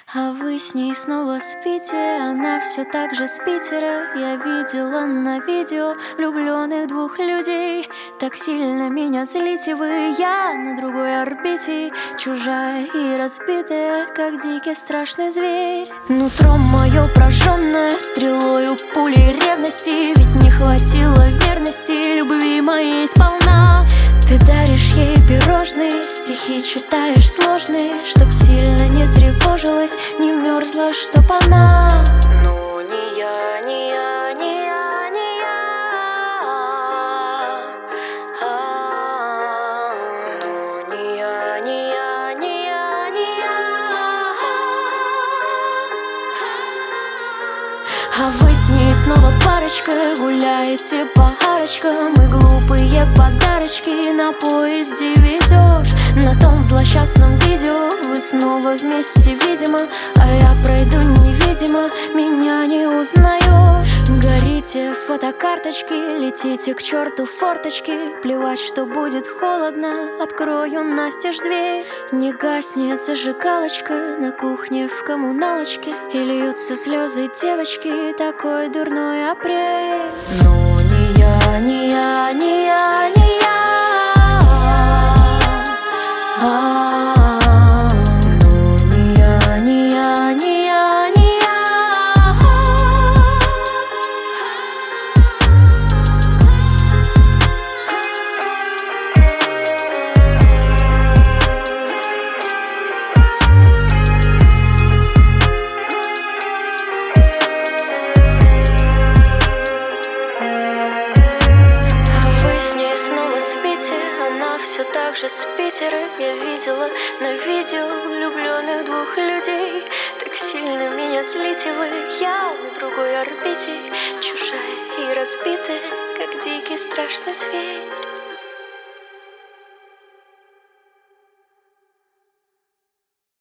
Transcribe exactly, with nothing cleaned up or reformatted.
А вы с ней снова спите, она все так же с Питера. Я видела на видео влюбленных двух людей. Так сильно меня злите вы, я на другой орбите, чужая и разбитая, как дикий страшный зверь. Нутро мое прожженное стрелою пулей ревности, ведь не хватило верности любви моей сполна. Ты даришь ей пирожные, стихи читаешь сложные, чтоб сильно не тревожилась, не мерзла, чтоб она. Ну не я, не я, не я, не я. А, ну не я, не я, не я, не я. А вы с ней снова парочка, гуляете по арочкам, и глупые подарочки на поезде везешь. На том злосчастном видео вы снова вместе, видимо, а я пройду невидимо, меня не узнаешь. Горите фотокарточки, летите к черту форточки, плевать, что будет холодно, открою настежь дверь. Не гаснет зажигалочка на кухне в коммуналочке, и льются слезы девочки, такой дурной апрель. Ну не я, не я, не я, не я. А, ну не я, не я, не я, не я. Она все так же с Питера. Я видела на видео влюбленных двух людей. Так сильно меня злите вы, я на другой орбите, чужая и разбитая, как дикий страшный зверь.